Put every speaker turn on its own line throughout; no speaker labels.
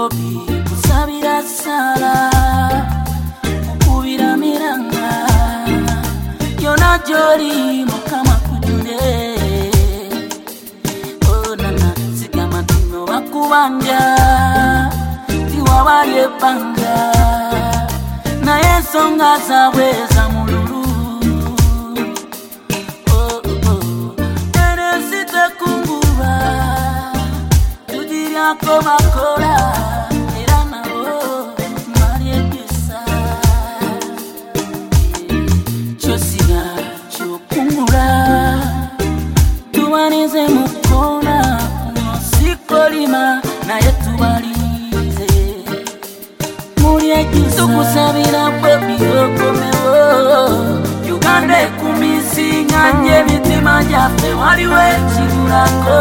Bobi kusabira sala kubira miranga yona jori mukama kujune onana sigama tino bakubanja tiwabaye panga na yesonga zaweza mululu eresite kungura tujiria komakora erana marie kisa chosiga chokungura tuwanize mukona sikolima na yetubalize murie kisa tukusabira Bobi okomewo Uganda kumisi nganye mitima jafe waliwe chigurako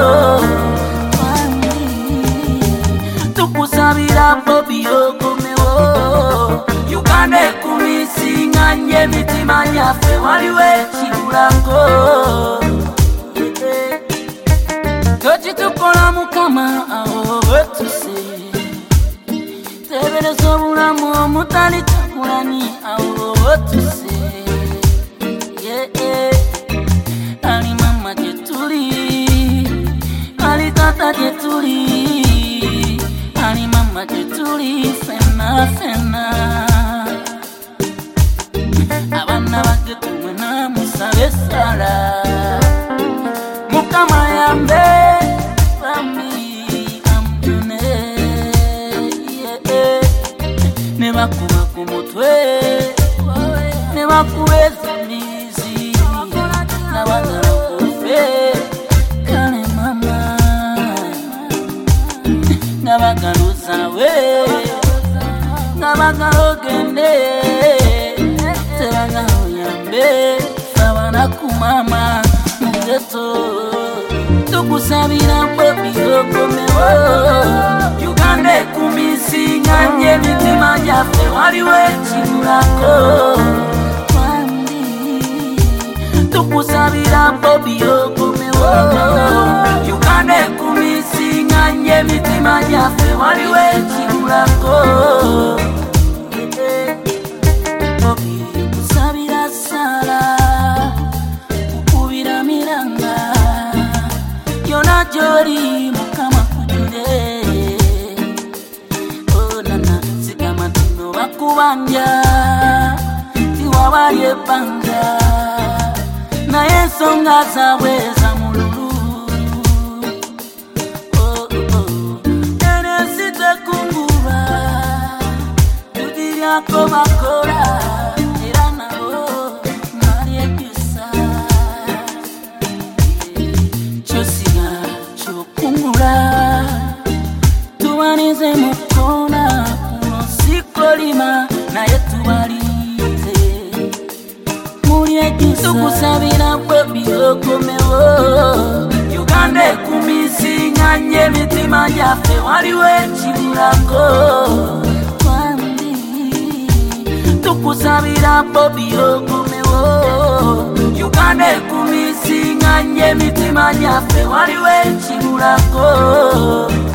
tukusabira Bobi okomewo Uganda kumisi nganye mitima jafe waliwe chigurako Tochi tukola mukama aho wetuse Tebele sobulamu mutali takulani aho wetuse Ali mama jetuli Ali tata jetuli Ali mama jetuli fena fena Abana bagetumwe na musabe sala Mukama yambe Rami amjune Neba kuba kumutwe Neba kuweza mizi Nabagaro kufe Kale mama Nabagaro zawe Nabagaro gende Tebagaro yambe Sabana kumama Mugeto tukusabira Bobi okomewo Uganda kumisi nganye mitima jafe waliwe chigurako tukusabira Bobi okomewo Uganda kumisi nganye mitima jafe waliwe chigurako Bobi kusabira sala ukubira miranga yona jori mukama kujune onana sigama tino bakubanja tiwabaye panga na yesonga zaweza mululu eresite kungura tujiria komakora erana marie kisa chosiga chokungura tuwanize mukona sikolima na yetubalize murie kisa tukusabira Bobi okomewo Uganda kumisi nganye mitima jafe waliwe chigurako tukusabira Bobi okomewo Uganda kumisi nganye mitima jafe waliwe chigurako